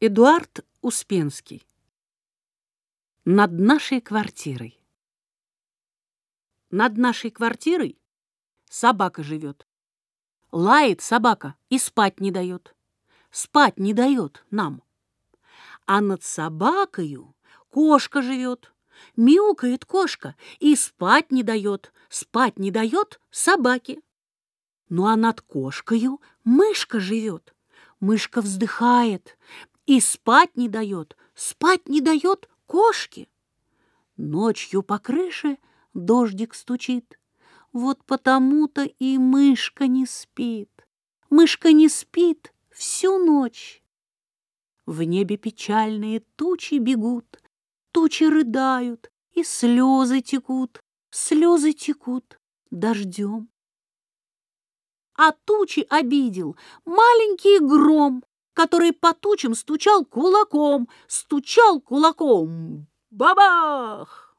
Эдуард Успенский. Над нашей квартирой. Над нашей квартирой собака живет. Лает собака и спать не дает. Спать не дает нам. А над собакою кошка живет. Мяукает кошка и спать не дает собаке. Ну а над кошкою мышка живет. Мышка вздыхает и спать не дает кошке. Ночью по крыше дождик стучит. Вот потому-то и мышка не спит. Мышка не спит всю ночь. В небе печальные тучи бегут, тучи рыдают, и слезы текут дождем. А тучи обидел маленький гром, который по тучам стучал кулаком. Бабах!